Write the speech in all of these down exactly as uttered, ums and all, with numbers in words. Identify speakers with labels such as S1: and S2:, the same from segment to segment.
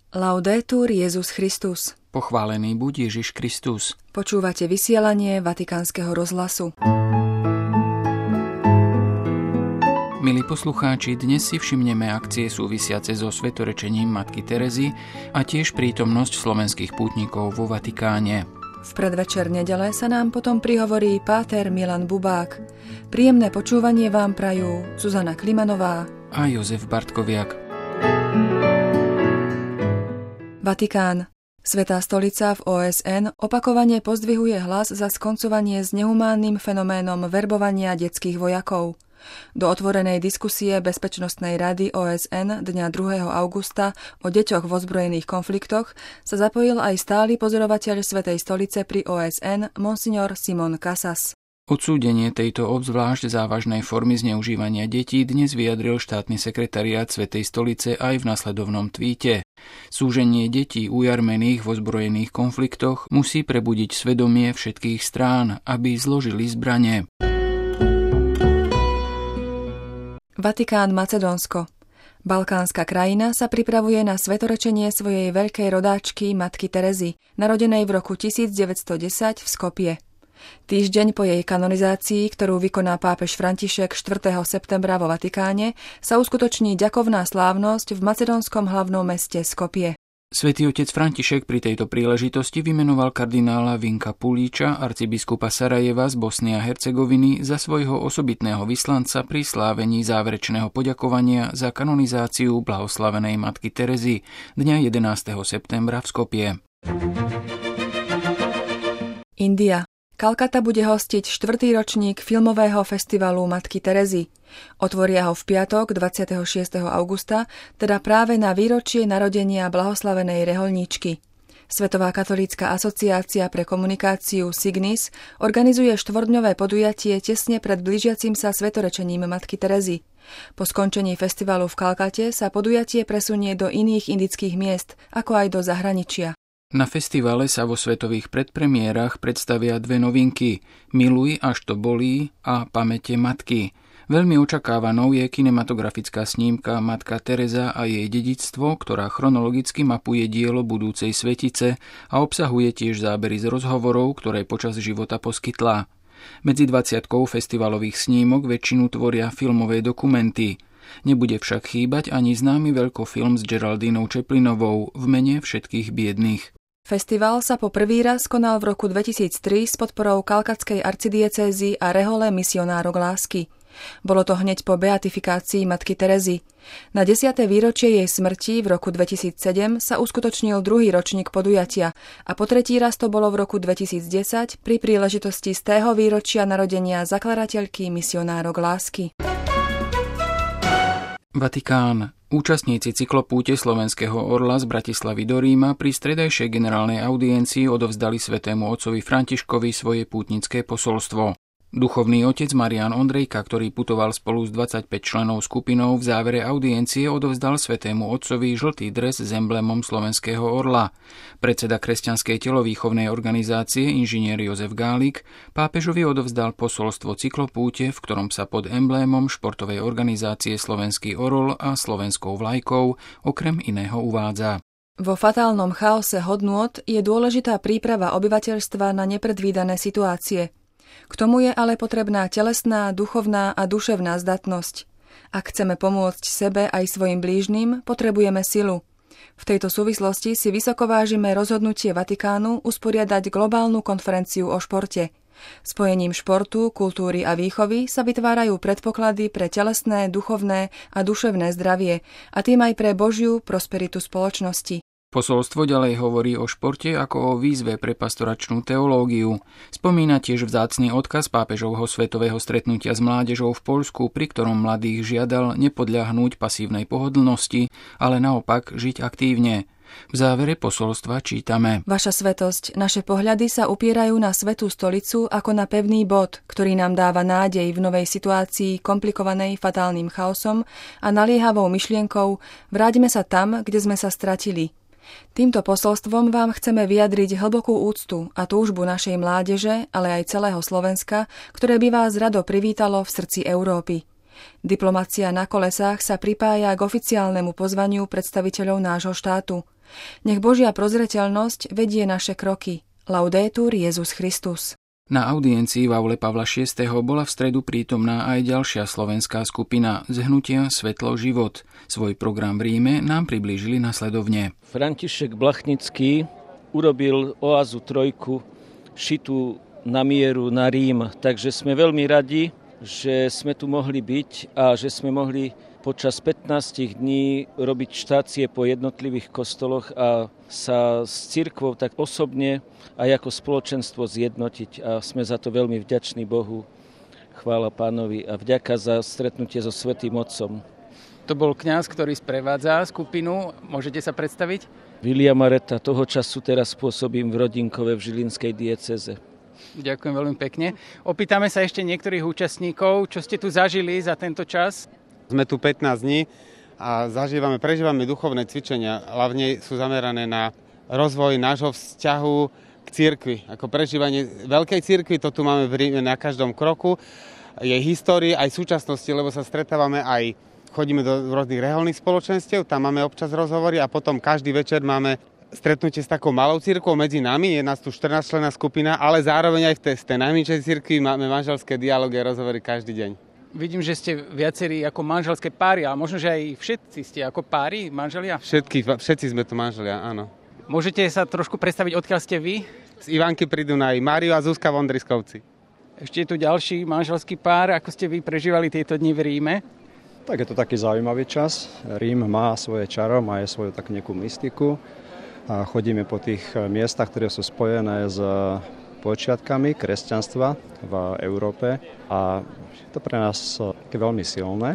S1: Laudetur Jesus Christus.
S2: Pochválený buď Ježiš Kristus.
S1: Počúvate vysielanie Vatikánskeho rozhlasu.
S2: Milí poslucháči, dnes si všimneme akcie súvisiace so svetorečením Matky Terezy a tiež prítomnosť slovenských pútnikov vo Vatikáne.
S1: V predvečer nedele sa nám potom prihovorí páter Milan Bubák. Príjemné počúvanie vám prajú Zuzana Klimanová
S2: a Jozef Bartkoviak.
S1: Vatikán. Svätá stolica v ó es en opakovane pozdvihuje hlas za skoncovanie s nehumánnym fenoménom verbovania detských vojakov. Do otvorenej diskusie Bezpečnostnej rady ó es en dňa druhého augusta o deťoch v ozbrojených konfliktoch sa zapojil aj stály pozorovateľ Svätej stolice pri ó es en Monsignor Simon Casas.
S2: Odsúdenie tejto obzvlášť závažnej formy zneužívania detí dnes vyjadril štátny sekretariát Svätej stolice aj v nasledovnom tweete. Súženie detí ujarmených v ozbrojených konfliktoch musí prebudiť svedomie všetkých strán, aby zložili zbrane.
S1: Vatikán, Macedónsko. Balkánska krajina sa pripravuje na svetorečenie svojej veľkej rodáčky Matky Terezy, narodenej v roku tisícdeväťstodesať v Skopje. Týždeň po jej kanonizácii, ktorú vykoná pápež František štvrtého septembra vo Vatikáne, sa uskutoční ďakovná slávnosť v macedónskom hlavnom meste Skopje.
S2: Svätý otec František pri tejto príležitosti vymenoval kardinála Vinka Pulíča, arcibiskupa Sarajeva z Bosny a Hercegoviny, za svojho osobitného vyslanca pri slávení záverečného poďakovania za kanonizáciu blahoslavenej Matky Terezy dňa jedenásteho septembra v Skopje.
S1: India. Kalkata bude hostiť štvrtý ročník filmového festivalu Matky Terezy. Otvoria ho v piatok dvadsiateho šiesteho augusta, teda práve na výročie narodenia blahoslavenej rehoľníčky. Svetová katolícka asociácia pre komunikáciu Signis organizuje štvordňové podujatie tesne pred blížiacim sa svetorečením Matky Terezy. Po skončení festivalu v Kalkate sa podujatie presunie do iných indických miest, ako aj do zahraničia.
S2: Na festivale sa vo svetových predpremiérach predstavia dve novinky Miluj, až to bolí a Pamäte matky. Veľmi očakávanou je kinematografická snímka Matka Tereza a jej dedičstvo, ktorá chronologicky mapuje dielo budúcej svetice a obsahuje tiež zábery z rozhovorov, ktoré počas života poskytla. Medzi dvadsiatkou festivalových snímok väčšinu tvoria filmové dokumenty. Nebude však chýbať ani známy veľkofilm s Geraldinou Chaplinovou V mene všetkých biedných.
S1: Festival sa po prvý raz konal v roku dvetisíctri s podporou kalkatskej arcidiecézy a rehole misionárok lásky. Bolo to hneď po beatifikácii Matky Terezy. Na desiate výročie jej smrti v roku dvetisícsedem sa uskutočnil druhý ročník podujatia a po tretí raz to bolo v roku dvetisícdesať pri príležitosti stého výročia narodenia zakladateľky misionárok lásky.
S2: Vatikán. Účastníci cyklopúte slovenského orla z Bratislavy do Ríma pri stredajšej generálnej audiencii odovzdali svätému otcovi Františkovi svoje pútnické posolstvo. Duchovný otec Marián Ondrejka, ktorý putoval spolu s dvadsaťpäť členov skupinou, v závere audiencie odovzdal svätému otcovi žltý dres s emblémom slovenského orla. Predseda kresťanskej telovýchovnej organizácie inžinier Jozef Gálik pápežovi odovzdal posolstvo cyklopúte, v ktorom sa pod emblémom športovej organizácie Slovenský orol a slovenskou vlajkou okrem iného uvádza:
S1: Vo fatálnom chaose hodnôt je dôležitá príprava obyvateľstva na nepredvídané situácie. K tomu je ale potrebná telesná, duchovná a duševná zdatnosť. Ak chceme pomôcť sebe aj svojim blížnym, potrebujeme silu. V tejto súvislosti si vysoko vážime rozhodnutie Vatikánu usporiadať globálnu konferenciu o športe. Spojením športu, kultúry a výchovy sa vytvárajú predpoklady pre telesné, duchovné a duševné zdravie a tým aj pre Božiu prosperitu spoločnosti.
S2: Posolstvo ďalej hovorí o športe ako o výzve pre pastoračnú teológiu. Spomína tiež vzácny odkaz pápežovho svetového stretnutia s mládežou v Poľsku, pri ktorom mladých žiadal nepodľahnúť pasívnej pohodlnosti, ale naopak žiť aktívne. V závere posolstva čítame:
S1: Vaša svätosť, naše pohľady sa upierajú na Svätú stolicu ako na pevný bod, ktorý nám dáva nádej v novej situácii komplikovanej fatálnym chaosom a naliehavou myšlienkou vráťme sa tam, kde sme sa stratili. Týmto posolstvom vám chceme vyjadriť hlbokú úctu a túžbu našej mládeže, ale aj celého Slovenska, ktoré by vás rado privítalo v srdci Európy. Diplomacia na kolesách sa pripája k oficiálnemu pozvaniu predstaviteľov nášho štátu. Nech Božia prozreteľnosť vedie naše kroky. Laudetur Jesus Christus.
S2: Na audiencii v aule Pavla šiesteho bola v stredu prítomná aj ďalšia slovenská skupina z hnutia Svetlo život. Svoj program v Ríme nám priblížili nasledovne.
S3: František Blachnický urobil oázu trojku šitú na mieru na Rím, takže sme veľmi radi, že sme tu mohli byť a že sme mohli počas pätnásť dní robiť štácie po jednotlivých kostoloch a sa s cirkvou tak osobne aj ako spoločenstvo zjednotiť. A sme za to veľmi vďační Bohu. Chvála Pánovi a vďaka za stretnutie so Svätým Otcom.
S4: To bol kňaz, ktorý sprevádza skupinu. Môžete sa predstaviť?
S3: William Areta, toho času teraz pôsobím v Rodinkove v Žilinskej diecéze.
S4: Ďakujem veľmi pekne. Opýtame sa ešte niektorých účastníkov, čo ste tu zažili za tento čas.
S5: Sme tu pätnásť dní a zažívame, prežívame duchovné cvičenia. Hlavne sú zamerané na rozvoj nášho vzťahu k cirkvi. Ako prežívanie veľkej cirkvi, to tu máme v Ríme na každom kroku. Jej histórii aj súčasnosti, lebo sa stretávame aj, chodíme do rôznych reholných spoločenstiev, tam máme občas rozhovory a potom každý večer máme stretnutie s takou malou cirkvou medzi nami. Je nás tu štrnásťčlenná skupina, ale zároveň aj v tej, tej najmenšej cirkvi máme manželské dialógy a rozhovory každý deň.
S4: Vidím, že ste viacerí ako manželské páry, ale možno, že aj všetci ste ako páry, manželia?
S5: Všetky, všetci sme tu manželia, áno.
S4: Môžete sa trošku predstaviť, odkiaľ ste vy?
S5: Z Ivanky pri Dunaji, Mário a Zuzka Vondriskovci.
S4: Ešte je tu ďalší manželský pár. Ako ste vy prežívali tieto dni v Ríme?
S6: Tak je to taký zaujímavý čas. Rím má svoje čaro, má aj svoju takú nejakú mystiku. A chodíme po tých miestach, ktoré sú spojené s počiatkami kresťanstva v Európe a je to pre nás veľmi silné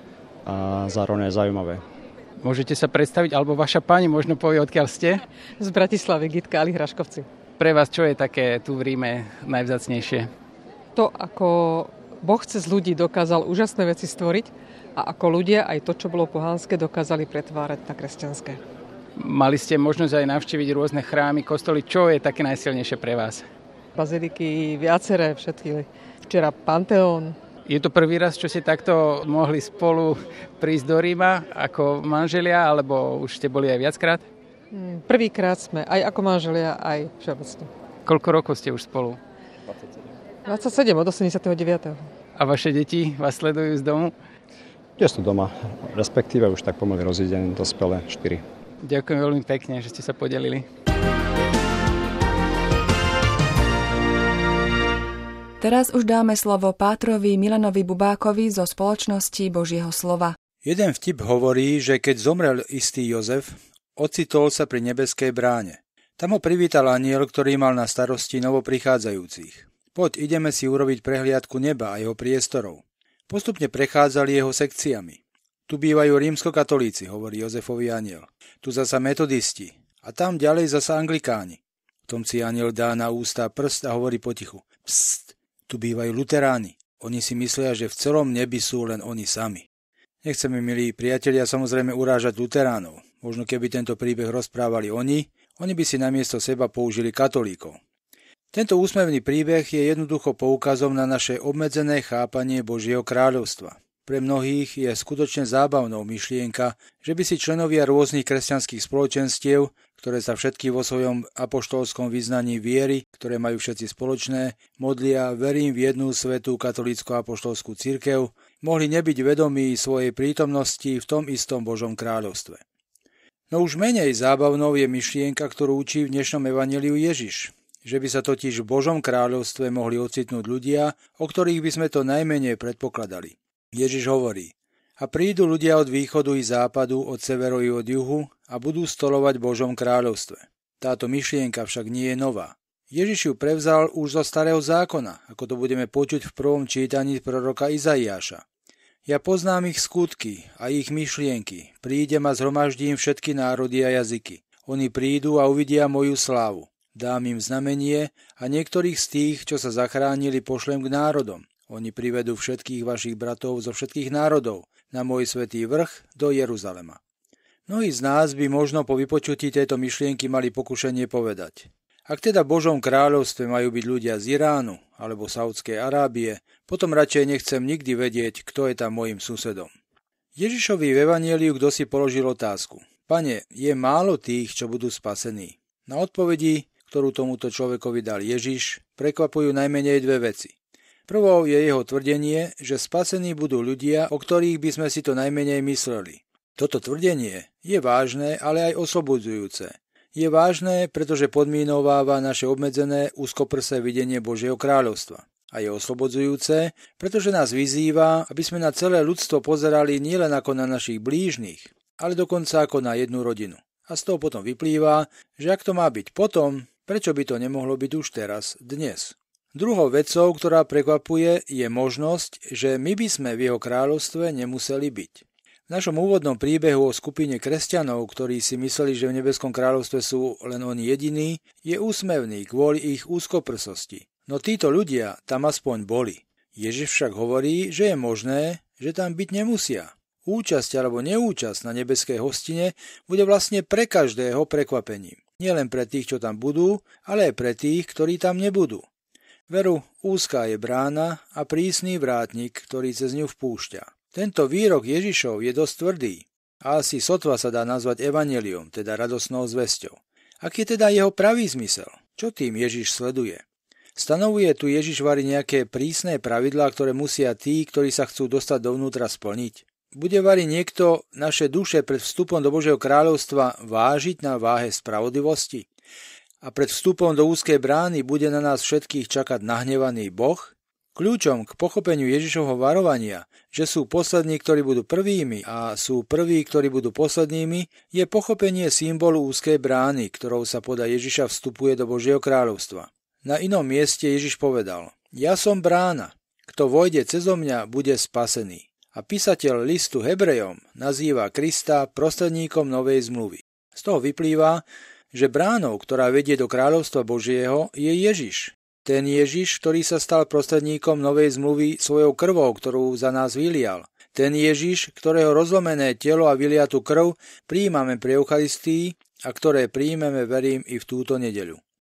S6: a zároveň zaujímavé.
S4: Môžete sa predstaviť, alebo vaša pani možno povie, odkiaľ ste?
S7: Z Bratislavy, Gitka Ali Hraškovci.
S4: Pre vás čo je také tu v Ríme najvzácnejšie?
S7: To, ako Boh cez ľudí dokázal úžasné veci stvoriť a ako ľudia aj to, čo bolo pohánske, dokázali pretvárať na kresťanské.
S4: Mali ste možnosť aj navštíviť rôzne chrámy, kostoly. Čo je také najsilnejšie pre vás?
S7: Baziliky viaceré, všetky. Včera Panteón.
S4: Je to prvý raz, čo ste takto mohli spolu prísť do Ríma ako manželia, alebo už ste boli aj viackrát?
S7: Prvýkrát sme, aj ako manželia, aj všeobecne.
S4: Koľko rokov ste už spolu?
S7: dvadsaťsedem. dvadsaťsedem od osemdesiatdeväť.
S4: A vaše deti vás sledujú z domu?
S6: Ja som doma, respektíve už tak pomaly rozídený, dospelé štyri.
S4: Ďakujem veľmi pekne, že ste sa podelili.
S1: Teraz už dáme slovo pátrovi Milanovi Bubákovi zo spoločnosti Božieho slova.
S8: Jeden vtip hovorí, že keď zomrel istý Jozef, ocitol sa pri nebeskej bráne. Tam ho privítal anjel, ktorý mal na starosti novoprichádzajúcich. Poď, ideme si urobiť prehliadku neba a jeho priestorov. Postupne prechádzali jeho sekciami. Tu bývajú rímskokatolíci, hovorí Jozefovi anjel. Tu zasa metodisti a tam ďalej zasa anglikáni. V tom si anjel dá na ústa prst a hovorí potichu. Psst, tu bývajú luteráni. Oni si myslia, že v celom nebi sú len oni sami. Nechceme, milí priatelia, samozrejme urážať luteránov. Možno keby tento príbeh rozprávali oni, oni by si namiesto seba použili katolíkov. Tento úsmevný príbeh je jednoducho poukazom na naše obmedzené chápanie Božieho kráľovstva. Pre mnohých je skutočne zábavnou myšlienka, že by si členovia rôznych kresťanských spoločenstiev, ktoré sa všetky vo svojom apoštolskom vyznaní viery, ktoré majú všetci spoločné, modlia verím v jednu svätú katolícku apoštolskú cirkev, mohli nebyť vedomí svojej prítomnosti v tom istom Božom kráľovstve. No už menej zábavnou je myšlienka, ktorú učí v dnešnom evanjeliu Ježiš, že by sa totiž v Božom kráľovstve mohli ocitnúť ľudia, o ktorých by sme to najmenej predpokladali. Ježiš hovorí, a prídu ľudia od východu i západu, od severu i od juhu a budú stolovať v Božom kráľovstve. Táto myšlienka však nie je nová. Ježiš ju prevzal už zo starého zákona, ako to budeme počuť v prvom čítaní proroka Izaiáša. Ja poznám ich skutky a ich myšlienky, prídem a zhromaždím všetky národy a jazyky. Oni prídu a uvidia moju slávu. Dám im znamenie a niektorých z tých, čo sa zachránili, pošlem k národom. Oni privedú všetkých vašich bratov zo všetkých národov na môj svätý vrch do Jeruzalema. Mnohí z nás by možno po vypočutí tejto myšlienky mali pokušenie povedať. Ak teda v Božom kráľovstve majú byť ľudia z Iránu alebo Saudskej Arábie, potom radšej nechcem nikdy vedieť, kto je tam mojim susedom. Ježišovi v evanjeliu kto si položil otázku. Pane, je málo tých, čo budú spasení? Na odpovedi, ktorú tomuto človekovi dal Ježiš, prekvapujú najmenej dve veci. Prvou je jeho tvrdenie, že spasení budú ľudia, o ktorých by sme si to najmenej mysleli. Toto tvrdenie je vážne, ale aj oslobodzujúce. Je vážne, pretože podmínováva naše obmedzené, úzkoprsé videnie Božieho kráľovstva. A je oslobodzujúce, pretože nás vyzýva, aby sme na celé ľudstvo pozerali nielen ako na našich blížnych, ale dokonca ako na jednu rodinu. A z toho potom vyplýva, že ak to má byť potom, prečo by to nemohlo byť už teraz, dnes? Druhou vecou, ktorá prekvapuje, je možnosť, že my by sme v jeho kráľovstve nemuseli byť. V našom úvodnom príbehu o skupine kresťanov, ktorí si mysleli, že v nebeskom kráľovstve sú len oni jediní, je úsmevný kvôli ich úzkoprsosti. No títo ľudia tam aspoň boli. Ježiš však hovorí, že je možné, že tam byť nemusia. Účasť alebo neúčasť na nebeskej hostine bude vlastne pre každého prekvapením. Nielen pre tých, čo tam budú, ale aj pre tých, ktorí tam nebudú. Veru, úzká je brána a prísny vrátnik, ktorý cez ňu vpúšťa. Tento výrok Ježišov je dosť tvrdý a asi sotva sa dá nazvať evanjeliom, teda radosnou zvesťou. Aký je teda jeho pravý zmysel? Čo tým Ježiš sleduje? Stanovuje tu Ježiš vari nejaké prísne pravidlá, ktoré musia tí, ktorí sa chcú dostať dovnútra, splniť? Bude vari niekto naše duše pred vstupom do Božieho kráľovstva vážiť na váhe spravodlivosti? A pred vstupom do úzkej brány bude na nás všetkých čakať nahnevaný Boh? Kľúčom k pochopeniu Ježišovho varovania, že sú poslední, ktorí budú prvými a sú prví, ktorí budú poslednými, je pochopenie symbolu úzkej brány, ktorou sa podľa Ježiša vstupuje do Božieho kráľovstva. Na inom mieste Ježiš povedal: Ja som brána, kto vojde cezo mňa, bude spasený. A písateľ listu Hebrejom nazýva Krista prostredníkom novej zmluvy. Z toho vyplýva, že bránou, ktorá vedie do kráľovstva Božieho, je Ježiš. Ten Ježiš, ktorý sa stal prostredníkom novej zmluvy svojou krvou, ktorú za nás vylial. Ten Ježiš, ktorého rozlomené telo a vyliatú krv prijímame pri Eucharistii a ktoré prijímeme, verím, i v túto nedeľu.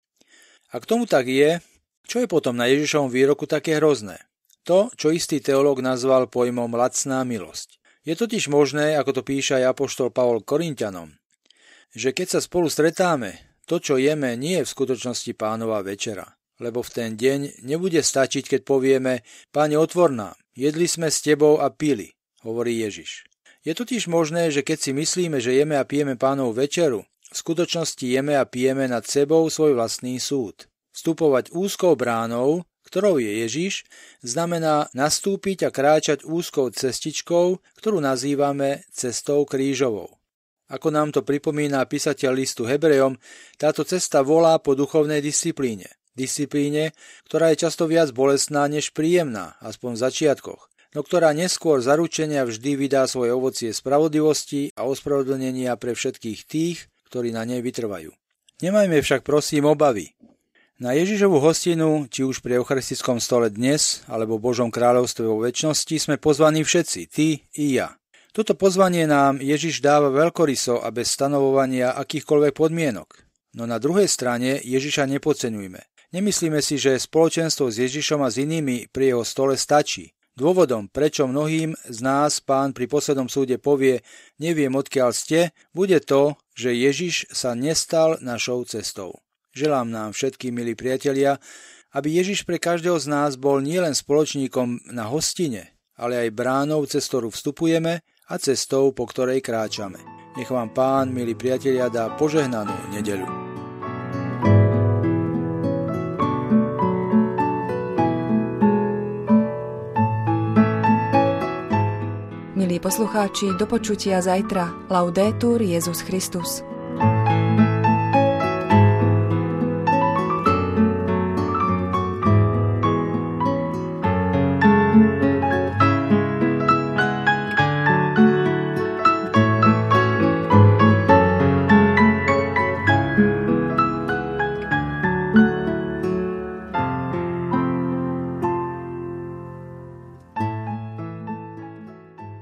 S8: Ak tomu tak je, čo je potom na Ježišovom výroku také hrozné? To, čo istý teológ nazval pojmom lacná milosť. Je totiž možné, ako to píše aj apoštol Pavol Korinťanom, že keď sa spolu stretáme, to, čo jeme, nie je v skutočnosti Pánova večera, lebo v ten deň nebude stačiť, keď povieme: Páne, otvor nám, jedli sme s tebou a pili, hovorí Ježiš. Je totiž možné, že keď si myslíme, že jeme a pijeme Pánovu večeru, v skutočnosti jeme a pijeme nad sebou svoj vlastný súd. Vstupovať úzkou bránou, ktorou je Ježiš, znamená nastúpiť a kráčať úzkou cestičkou, ktorú nazývame cestou krížovou. Ako nám to pripomína písateľ listu Hebrejom, táto cesta volá po duchovnej disciplíne. Disciplíne, ktorá je často viac bolestná než príjemná, aspoň v začiatkoch, no ktorá neskôr zaručenia vždy vydá svoje ovocie spravodlivosti a ospravedlnenia pre všetkých tých, ktorí na nej vytrvajú. Nemajme však prosím obavy. Na Ježišovu hostinu, či už pri eucharistickom stole dnes, alebo v Božom kráľovstve vo večnosti, sme pozvaní všetci, ty i ja. Toto pozvanie nám Ježiš dáva veľkoryso a bez stanovovania akýchkoľvek podmienok. No na druhej strane Ježiša nepodceňujme. Nemyslíme si, že spoločenstvo s Ježišom a s inými pri jeho stole stačí. Dôvodom, prečo mnohým z nás Pán pri poslednom súde povie: neviem, odkiaľ ste, bude to, že Ježiš sa nestal našou cestou. Želám nám všetkým, milí priatelia, aby Ježiš pre každého z nás bol nielen spoločníkom na hostine, ale aj bránou, cez ktorú vstupujeme, a cestou, po ktorej kráčame. Nech vám Pán, milí priatelia, dá požehnanú nedeľu.
S1: Milí poslucháči, do počutia zajtra. Laudetur Jesus Christus.